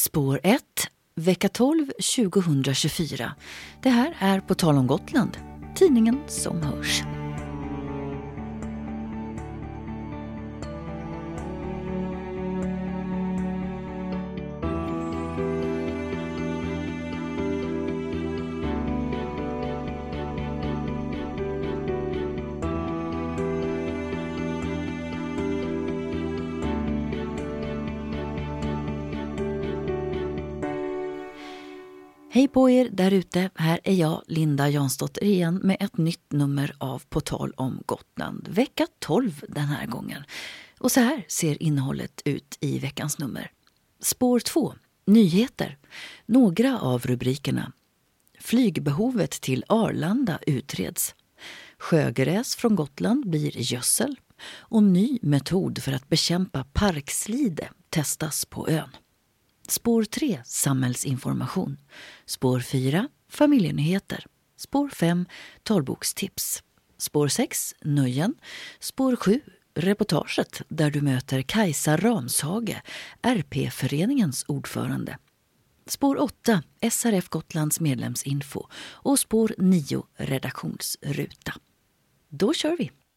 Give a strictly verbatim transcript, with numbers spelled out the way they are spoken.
Spår ett, vecka tolv tjugohundratjugofyra. Det här är På tal om Gotland, tidningen som hörs. Hej på er där ute, här är jag, Linda Jansdotter igen med ett nytt nummer av På tal om Gotland, vecka tolv den här gången. Och så här ser innehållet ut i veckans nummer. Spår två, nyheter, några av rubrikerna. Flygbehovet till Arlanda utreds. Sjögräs från Gotland blir gödsel och ny metod för att bekämpa parkslide testas på ön. Spår tre, samhällsinformation. Spår fyra, familjenyheter. Spår fem, talbokstips. Spår sex, nöjen. Spår sju, reportaget där du möter Kajsa Ramshage, R P-föreningens ordförande. Spår åtta, S R F Gotlands medlemsinfo. Och spår nio, redaktionsruta. Då kör vi!